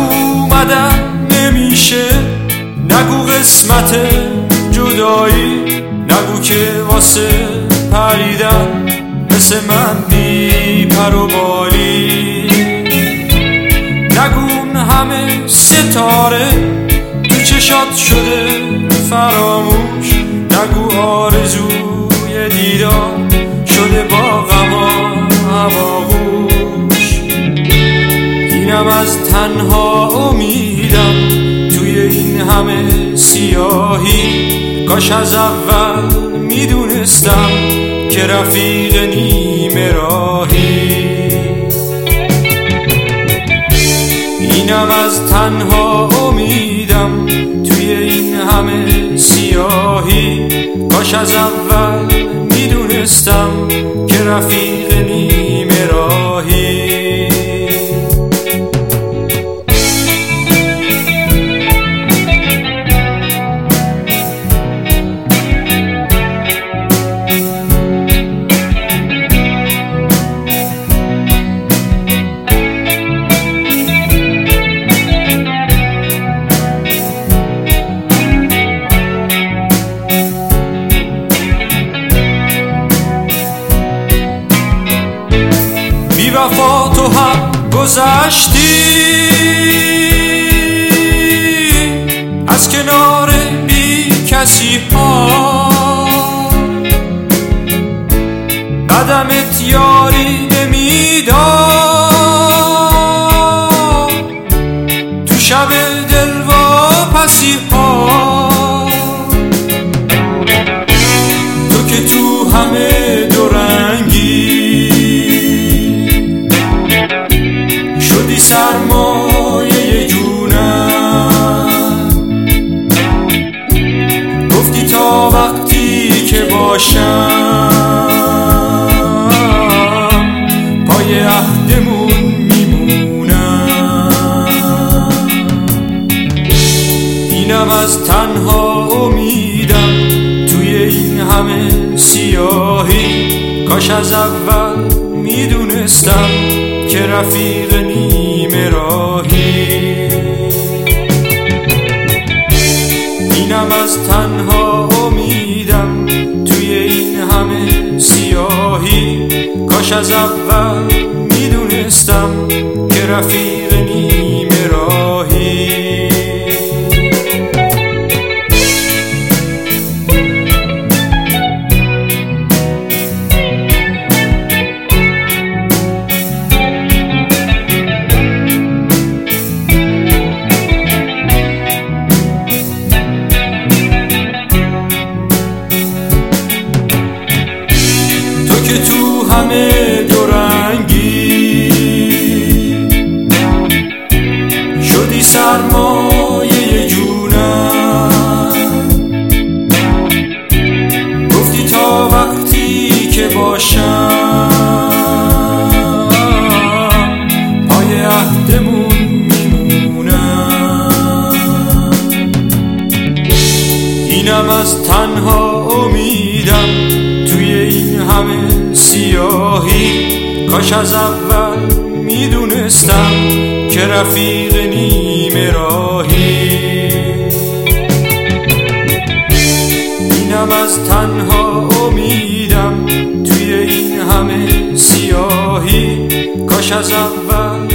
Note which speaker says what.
Speaker 1: اومدن نمیشه، نگو قسمت جدایی، نگو که واسه پریدن مثل من بی پر و بالی، نگو اون همه ستاره تو چشات شده فراموش، نگو آرزوی دیدار شده با غم و هواغوش. اینم از تنها امیدم توی این همه سیاهی، کاش از اول میدونستم که رفیق نیمه راهی. اینم از تنها امیدم توی این همه سیاهی، کاش از اول میدونستم که رفیق نیمه راهی. بی وفا تو هم گذشتی از کنار بی کسی ها، قدمت یاری نمیداد تو شب دلواپسی ها. تو که تو همه دورنگی شدی سرمایه جونم، گفتی تا وقتی که باشم پای عهدمون میمونم. اینم از تنها امیدم توی این همه سیاهی، کاش از اول میدونستم که رفیق نیمه راهی. اینم از تنها امیدم توی این همه سیاهی، کاش از اول میدونستم که رفیق نیمه راهی. که تو همه دورنگی شدی سرمایه جونم، گفتی تا وقتی که باشم پای عهدمون میمونم. اینم از تنها امیدم توی این همه سیاهی، کاش از اول میدونستم که رفیق نیمه راهی. اینم از تنها امیدم توی این همه سیاهی، کاش از اول